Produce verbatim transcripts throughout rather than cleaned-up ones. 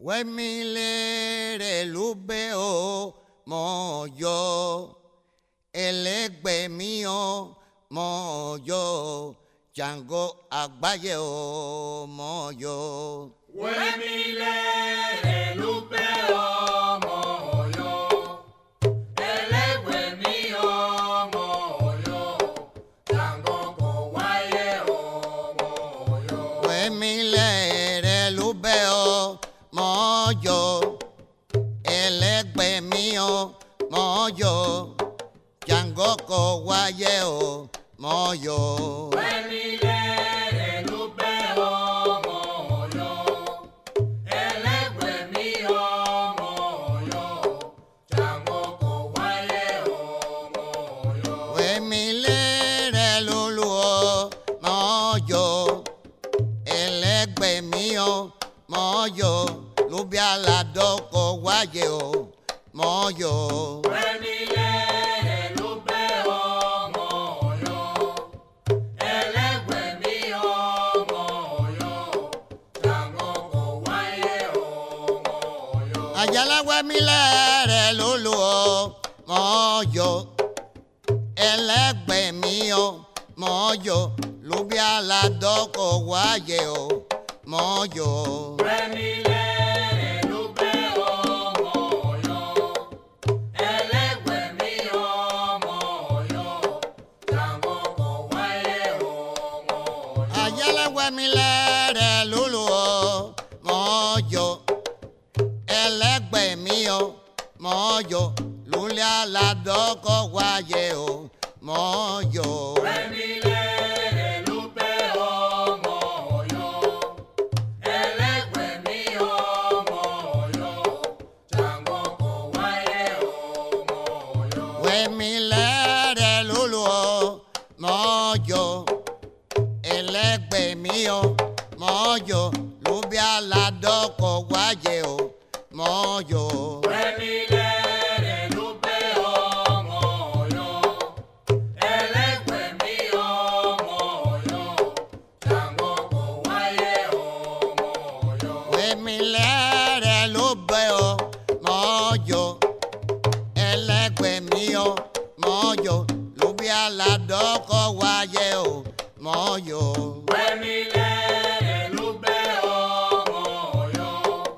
Wemilere lubeo moyo, elegbe mío moyo, Jango Agbaye o moyo. Wemilere lubeo moyo, elegbe mío moyo, Jango Agbaye o moyo. Wemilere lubeo moyo, elegbe mío moyo, Jango Agbaye o moyo. Wemilere lubeo moyo, elegbe mío moyo, Jango Agbaye o moyo. Wemilere luluo moyo, elegbe mío moyo, lubia la doko guaye o moyo. Wemilere lubeo moyo, elegbe mío moyo, Jango Agbaye o moyo. Ayala wemilere luluo moyo, elegbe mío moyo, lubia la doko guaye o moyo. Wemilere lubeo moyo, elegbe mío moyo, Jango Agbaye o moyo. Ayala wemilere luluo moyo, elegbe mío moyo, lulia la doko guaye o moyo. Wemilere lubeo moyo, elegbe mío moyo, Jango Agbaye o moyo. Wemilere luluo moyo, elegbe mío moyo, lubia la doko guaye o moyo. Wemilere lubeo moyo, elegbe mío moyo, Jango Agbaye o moyo. Wemilere lubeo moyo, elegbe mío moyo, lubia la doko guaye o moyo. Wemilere lubeo moyo,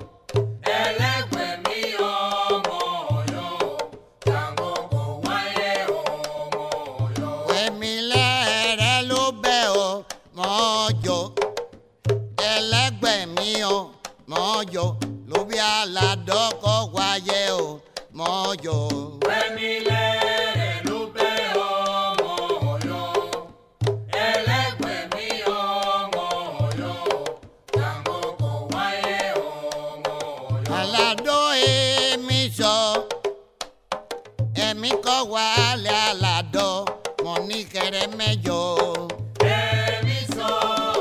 elegbe mío moyo, Jango Agbaye o moyo. Wemilere lubeo moyo, elegbe mío moyo, lubia la doko guaye o moyo. Wemilere lubeo moyo, elegbe mío moyo, Jango Agbaye o moyo. Alado emi so, emi ko wale alado, moni kere mejo. Emi so,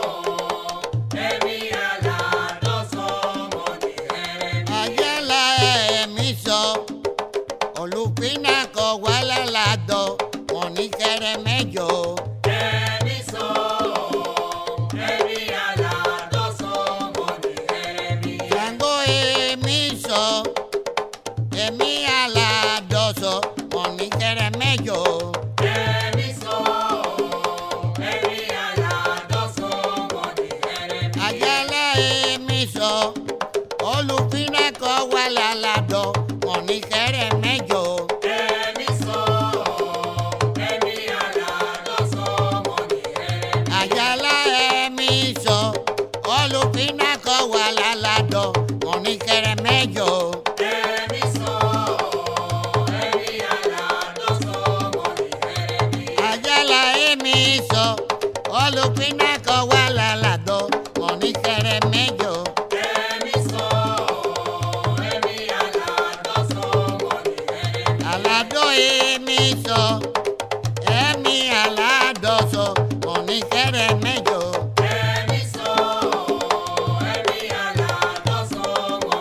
emi alado so, moni emi. Ayala emi so, olupina ko wale alado, moni kere mejo. Emi so, emi alado so, moni emi. Jango emi so, emi alado so, moni kere mejo. Emi so, emi alado so, moni emi. Ayala emi so, olupina ko wale alado, moni kere mejo. Emi so, emi alado so, moni emi. Ayala emi so, olupina ko wale alado, moni kere mejo. Emi so, emi alado so, moni emi. Ayala emi so, olupina ko wale alado, moni kere mejo. Emi so, emi alado so, moni emi. Alado emi so, emi alado so, moni kere mejo. Emi so, emi alado so, moni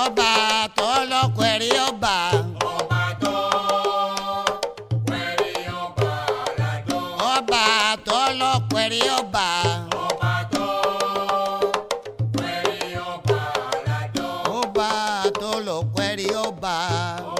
ọba tó lọ́kùnrin ọba. ọba tó wẹ̀rí ọba aládó. ọba tó lọ́kùnrin ọba. ọba tó wẹ̀rí ọba aládó. ọba tó lọ́kùnrin ọba.